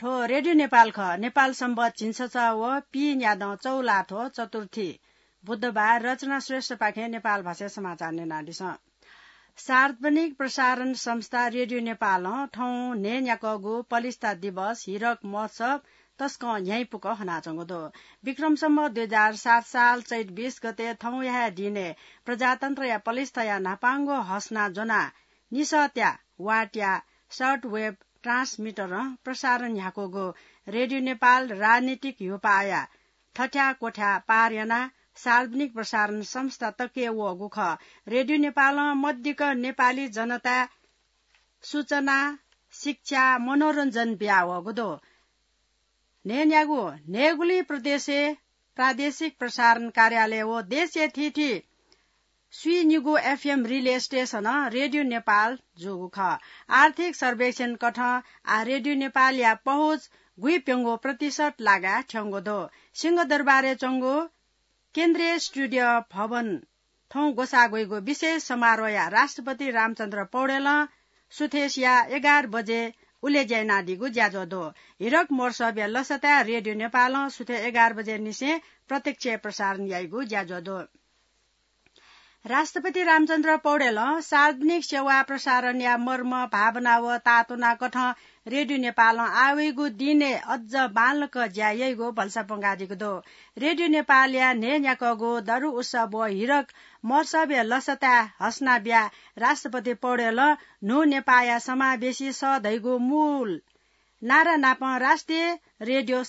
ठो रेडियो नेपाल ख नेपाल सम्बत छिन्छ व पी न्याद चौला थो चतुर्थी बुधबार रचना श्रेष्ठ पाखे नेपाल भाषा समाचार नेनाडिस सार्वजनिक प्रसारण संस्था रेडियो नेपाल ठौं ने न्याकगु पलिस्ता दिवस हिरक महोत्सव तस्क यही पुक हनाचंगो विक्रमसम्म 2007 साल चैत 20 गते थौं यहाँ दिने प्रजातन्त्र या पलिस्ता या नापाङ्गो हस्ना जोना निसत्या वाट्या सर्ट वेब ट्रान्समिटर प्रसारण यहाँको गो रेडियो नेपाल राजनीतिक युपाया थट्या कोठ्या पार्यना सार्वजनिक प्रसारण संस्था तके वो गुख रेडियो नेपाल मध्यक नेपाली जनता सूचना शिक्षा मनोरञ्जन ब्याव गुदो नेन्यागु नेगुली प्रादेशिक प्रसारण कार्यालय वो देशे थिथि स्वीनिगु FM relay station radio Nepal जुगु ख आर्थिक सर्वेक्षण कठ आ रेडियो नेपाल या पहुँच गुई प्यंगो प्रतिशत लागा ठ्यंगो दो सिंहदरबारे चंगो केन्द्रीय स्टुडियो भवन थौं गोसा गएको विशेष समारोह या राष्ट्रपति रामचन्द्र पौडेल सुथेसिया 11 बजे उले जैनादिगु ज्याजो दो हिरक मोर्सब्या लसता रेडियो नेपाल सुथे 11 बजे निसे प्रत्यक्ष प्रसारण याइगु ज्याजो दो राष्ट्रपति रामचन्द्र पौडेल सार्वजनिक सेवा प्रसारण या मर्म भावना व तातुना कठ रेडियो नेपाल आवेगु दिने अझ बालक ज्यायगो भल्सा पंगादिगु दो रेडियो नेपाल या ने न्याकगो दरु उत्सव व हिरक महोत्सव लसता हस्ना ब्या राष्ट्रपति पौडेल नु नेपाया समावेशी सधैगु मूल नारा नाप राष्ट्रिय रेडियो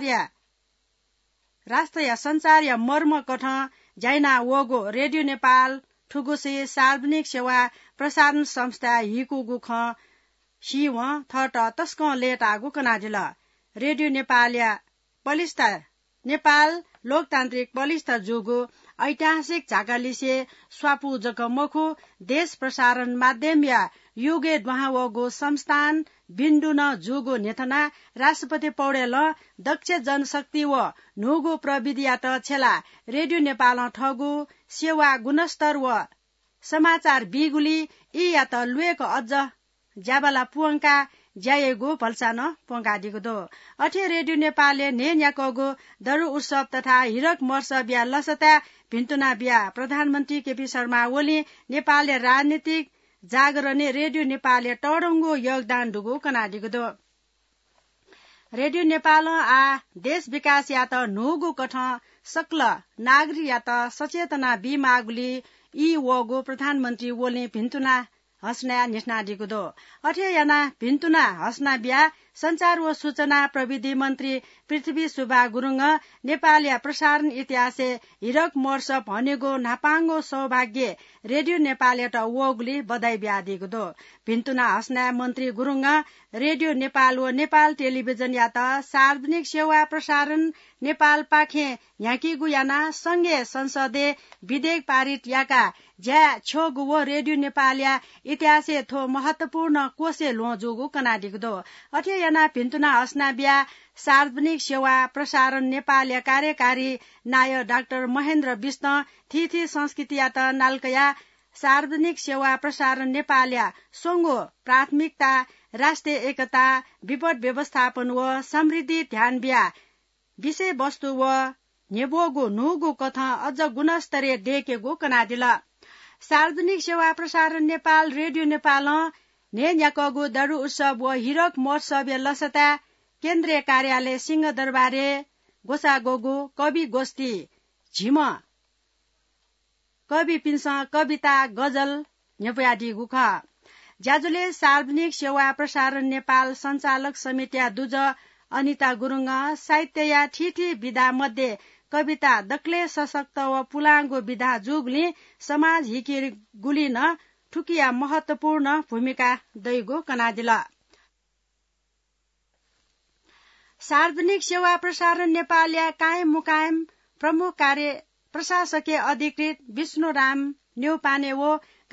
संचार या मर्म कठ जाइना वोगो रेडियो नेपाल ठुगुसे सार्वजनिक सेवा प्रसारण संस्था हिकुगु ख शिव थट तस्क लेट आगु कनाजिल रेडियो नेपाल या पलिस्ता नेपाल लोकतान्त्रिक पलिस्ता जुगु ऐतिहासिक झाकालिसे स्वापु जकमखु देश प्रसारण माध्यम या युगे द्वाहावगु संस्थान बिन्दु न जुगु नेथना राष्ट्रपति पौडेल दक्ष जनशक्ति व नुगु प्रविधि यात छेला रेडियो नेपाल ठगु सेवा गुणस्तर व समाचार बिगुली यी यात लुएको अझ ज्याबाला पुअङ्का ज्याएको भल्सान पोङ्गादिगो दो अठे रेडियो नेपालले ने न्याकगो दरु उत्सव तथा हिरक मर्स ब्या लसता भिन्तुना ब्या प्रधानमन्त्री केपी शर्मा ओली नेपालले राजनीतिक जागरने रेडियो नेपालले टडङ्गो योगदान दुगु कनादिगो दो रेडियो नेपाल आ देश विकास या त नुगु कठ सक्ल नागरिक या त सचेतना बिमागुली यी वगो प्रधानमन्त्री ओली भिन्तुना हस्ना निस्नादिगु दो अठे याना भिन्तुना हस्ना ब्या संचार व सूचना प्रविधि मन्त्री पृथ्वी सुब्बा गुरुङ नेपाल या प्रसारण इतिहास हिरक मोर्स भनेगो नापाङ्गो सौभाग्य रेडियो नेपाल या वोगुली बधाई ब्यादिगु दो भिन्तुना हस्ना मन्त्री गुरुङ रेडियो नेपाल व नेपाल टेलिभिजन या त सार्वजनिक सेवा प्रसारण नेपाल पाखे याकीगु याना संघीय संसदे विधेयक पारित याका ज्या छोगु व रेडियो नेपाल या इतिहास थो महत्वपूर्ण कोसे लोजुगु कनादिगु दो अठे याना भिन्तुना हस्ना ब्या सार्वजनिक सेवा प्रसारण नेपाल या कार्यकारी नाय डाक्टर महेन्द्र विष्ण थिथि संस्कृति या त नाल्कया सार्वजनिक सेवा प्रसारण नेपाल या सोंगो प्राथमिकता राष्ट्रिय एकता विपद व्यवस्थापन व समृद्धि ध्यान ब्या विषय वस्तु व नेबोगु नुगु कथा अझ गुणस्तरीय डेकेगु कनादिल सार्वजनिक सेवा प्रसारण नेपाल रेडियो नेपाल ने न्याकगु दरु उत्सव व हिरक महोत्सव लसता केन्द्रीय कार्यालय सिंहदरबारे गोसागोगु कवि गोष्ठी झिम कवि पिन्स कविता गजल नेपयादी गुख ज्याजुले सार्वजनिक सेवा प्रसारण नेपाल संचालक समिति दुज अनिता गुरुङ साहित्य या ठिठी विधा मध्ये कविता दक्ले सशक्त व पुलाङ्गो विधा जुगली समाज हिकी गुलिन ठुकिया महत्वपूर्ण भूमिका दैगो कनादिल सार्वजनिक सेवा प्रसारण नेपाल या कायम मुकायम प्रमुख कार्य प्रशासकीय अधिकृत विष्णुराम न्यौपाने वो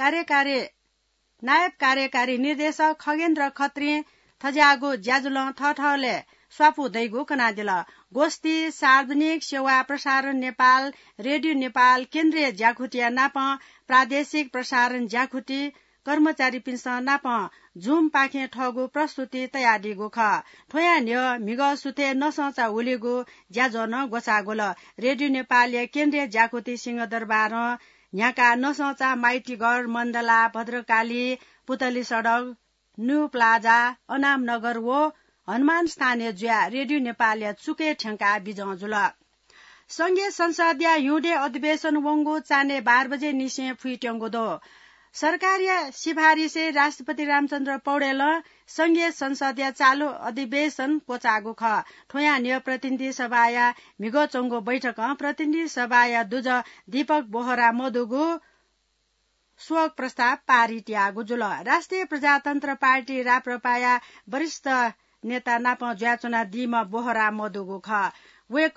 नायब कार्यकारी निर्देशक खगेन्द्र खत्री थज्यागो ज्याजुल थठले स्वापु दैगो कनादिल गोष्ठी सार्वजनिक सेवा प्रसारण नेपाल रेडियो नेपाल केन्द्रीय ज्याखुटिया नाप प्रादेशिक प्रसारण ज्याखुटी कर्मचारी पिन्सन नाप झुम पाखे ठगु प्रस्तुति तयारीगो ख ठोयान्य मिग सुथे नसचा उलेगो ज्याजन गोसागोल रेडियो नेपाल केन्द्रीय जागृति सिंहदरबार यहाँका नसचा माइतीगढ मण्डला भद्रकाली पुतली सडक न्यू प्लाजा अनाम नगर वो हनुमान स्थानीय जुया रेडियो नेपाल चुके ठेंका बिजजुल संघीय संसदीय हिउँदे अधिवेशन वंगो चाने 12 बजे निसे फुइट्यंगो दो सरकारिया सिफारिसे राष्ट्रपति रामचन्द्र पौडेल संघीय संसदीय चालू अधिवेशन कोचागो ख ठोयान्य प्रतिनिधि सभाया मिगो चंगो बैठक प्रतिनिधि सभाया दुज दीपक बोहरा मधुगु शोक प्रस्ताव पारित यागो जुल राष्ट्रिय प्रजातन्त्र पार्टी राप्रपाया वरिष्ठ नेता नाप ज्याचुना दिम बोहरा मधुगु ख वेक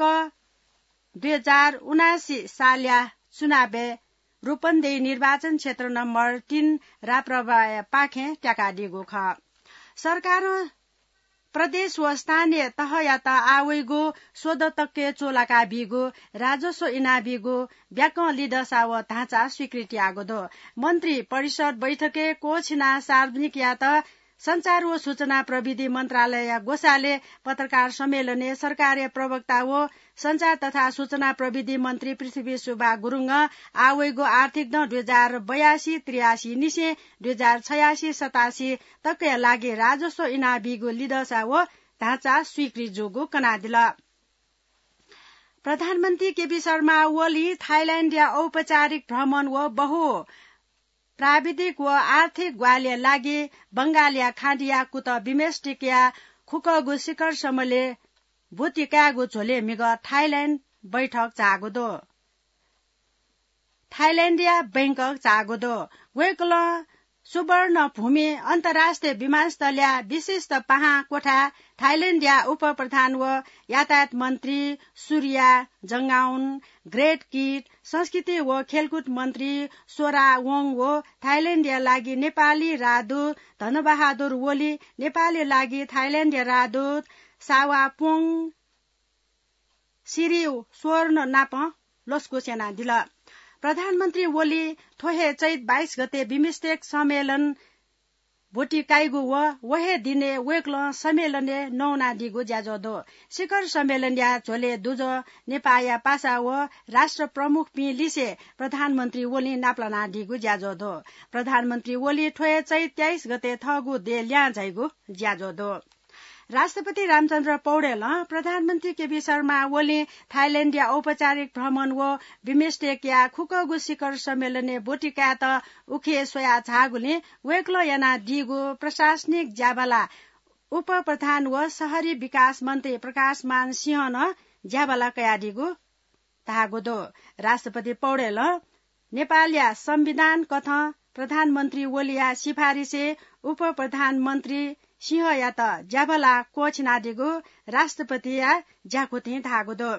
2079 सालिया चुनावे रूपन्देही निर्वाचन क्षेत्र नम्बर 3 राप्रपाया पाखे ट्याकाडिगो ख सरकार प्रदेश व स्थानीय तह या त आवेगो सोधतक्के चोलाका बिगो राजस्व इना बिगो ब्याक लिदसा व ढाँचा स्वीकृति आगो दो मन्त्री परिषद बैठके कोछिना सार्वजनिक या त संचार व सूचना प्रविधि मन्त्रालय गोसाले पत्रकार सम्मेलने सरकारीय प्रवक्ता व संचार तथा सूचना प्रविधि मन्त्री पृथ्वी सुब्बा गुरुङ आवेगो आर्थिक 2082-83 निसे 2086-87 तक लागि राजस्व इना बिगो लिदसा व ढाँचा स्वीकृत जोगो कनादिल प्रधानमन्त्री केपी शर्मा ओली थाइल्याण्ड या औपचारिक भ्रमण व बहु प्राविधिक व आर्थिक ग्वालिया लागि बंगालिया खाडिया कुत बिमेस्टिकिया खुकगु शिखर समले भुटिकागु झोले मिग थाइल्याण्ड बैठक चागो दो थाइल्याण्डिया बैंकक चागो दो वेकल सुवर्ण भूमि अन्तर्राष्ट्रिय विमानस्थलया विशिष्ट पहा कोठा थाइल्याण्डिया उप प्रधान व यातायात मन्त्री सूर्या जंगाउन ग्रेट किट संस्कृति व खेलकुद मन्त्री सोरा वोङ व थाइल्याण्डिया लागि नेपाली राजदूत धनबहादुर ओली नेपाली लागि थाइल्याण्डिया राजदूत सावापोङ सिरी स्वर्ण नाप लोस्को सेना दिल प्रधानमन्त्री ओली थोहे चैत 22 गते बिमस्टेक सम्मेलन भोटिकाइगु व वहे दिने वेक्ल सम्मेलने नौना दिगो ज्याजो शिखर सम्मेलन या झोले दुज नेपाया पासा व राष्ट्र प्रमुख पि लिसे प्रधानमन्त्री ओली नाप्लना दिगु ज्याजो प्रधानमन्त्री ओली थोहे चैत 23 गते थगु दे ल्या जाइगु ज्याजो राष्ट्रपति रामचन्द्र पौडेल प्रधानमन्त्री केपी शर्मा ओली थाइल्याण्डिया औपचारिक भ्रमण व बिमेस्टेक या खुकगु शिखर सम्मेलने बोटिका त उखे सोया झागुले वेक्ल याना दिगो प्रशासनिक ज्याबाला उप प्रधान व शहरी विकास मन्त्री प्रकाशमान सिंह न ज्याबाला कयादिगो धागो दो राष्ट्रपति पौडेल नेपालया संविधान कथ प्रधानमन्त्री ओलिया सिफारिसे उप प्रधानमन्त्री सिंह या त ज्याबला कोछनादिगो राष्ट्रपति या ज्याकुति धागो दो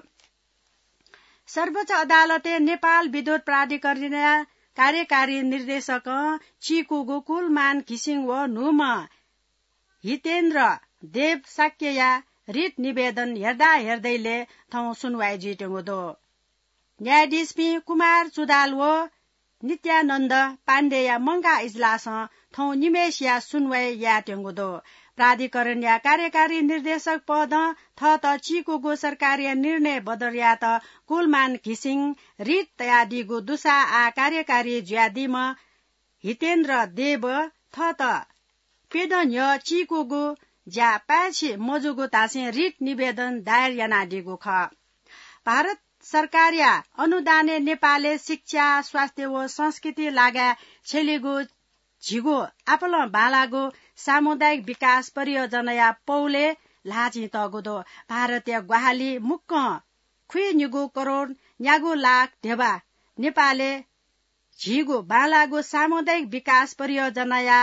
सर्वोच्च अदालते नेपाल विद्युत प्राधिकरण कार्यकारी निर्देशक चिकु गोकुलमान घिसिङ व नुम हितेन्द्र देव साक्य या रिट निवेदन हेर्दैले थौ सुनवाई जिटेगो दो न्यायाधीश पी कुमार चुदाल व नित्यानन्द पाण्डे या मंगा इजलास थौ निमेश या सुनवाई या टेंगो दो प्राधिकरण या कार्यकारी निर्देशक पद थ त चिकुगो सरकारी निर्णय बदर या त कुलमान घिसिङ रिट तयादिगो दुसा आ कार्यकारी ज्यादिम हितेन्द्र देव थ त पेदन्य चिकुगो ज्या पाछि मजुगो तासे रिट निवेदन दायर यानादिगो ख भारत सरकारिया अनुदाने नेपालले शिक्षा स्वास्थ्य व संस्कृति लागा छेलिगो झिगो आपल बालागो सामुदायिक विकास परियोजना या पौले लाची तगोदो भारतीय ग्वाहाली मुक्क खुइ निगो करोड न्यागो लाख ढेबा नेपालले झिगो बालागो सामुदायिक विकास परियोजना या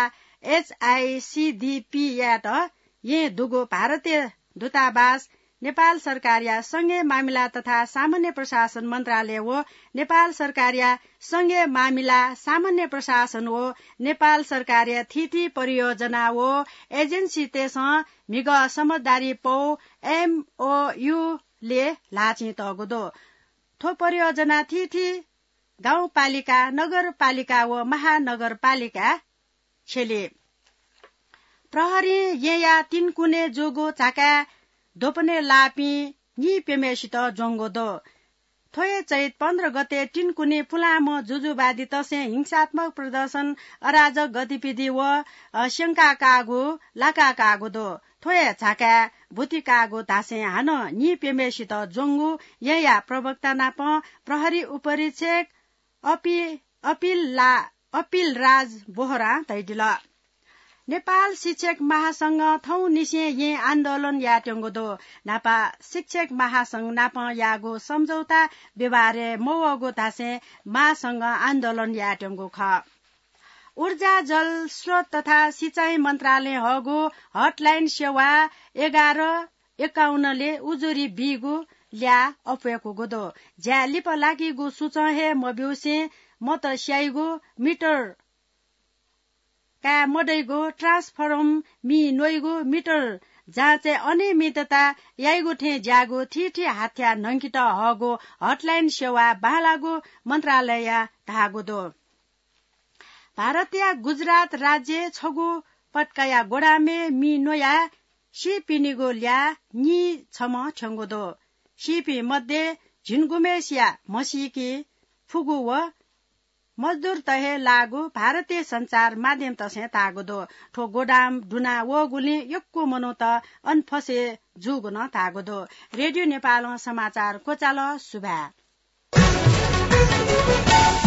HICDP या त ये दुगो भारतीय दूतावास नेपाल सरकार या संघीय मामिला तथा सामान्य प्रशासन मन्त्रालय व नेपाल सरकार या संघीय मामिला सामान्य प्रशासन व नेपाल सरकार या थिथि परियोजना व एजेन्सी तेस मिग समझदारी पौ MOU ले लाची तगोदो थो परियोजना थिथि गाउँपालिका नगरपालिका व महानगरपालिका छेले प्रहरी या तीन कुने जोगो चाका दोपने लापी नि पेमेसित जोंगोदो थोए चैत 15 गते टिनकुने फुलाम जुजुवादी तसे हिंसात्मक प्रदर्शन अराजक गतिविधि व शंका कागो लाका कागो दो थोए झाका भूति कागो तासे हान नि पेमेसित जोंगु या प्रवक्ता नाप प्रहरी उपरीक्षक अपिल राज बोहरा तैडिल नेपाल शिक्षक महासंघ थौ निसे ये आन्दोलन या टेंगोदो नापा शिक्षक महासंघ नाप यागो सम्झौता व्यवहारे मौगो तासे महासंघ आन्दोलन या टेंगो ख ऊर्जा जल स्रोत तथा सिंचाई मन्त्रालय हगो हटलाइन सेवा 1151 ले उजुरी बिगो ल्या अपुएको गोदो ज्या लिप लागिगो सुचहे मब्युसे मत स्याइगो मिटर का मडैगो ट्रान्सफर्म मि नोइगो मिटर जहाँ चाहिँ अनियमितता याइगो ठे ज्यागो थिठी हाथ्या नंकिट हगो हटलाइन सेवा बालागो मन्त्रालय धागो दो भारतीय गुजरात राज्य छगो पटकाया गोडामे मि नोया सिपिनिगो ल्या नि छम छंगो दो सिपि मध्ये झिनगुमेसिया मसिकी फुगु व मजदूर तहे लागु भारतीय संचार माध्यम तसे तागो दो ठो गोडाम डुना वो गुली यक्को मनो त अनफसे जुगो न तागो दो रेडियो नेपाल समाचार कोचाल सुभा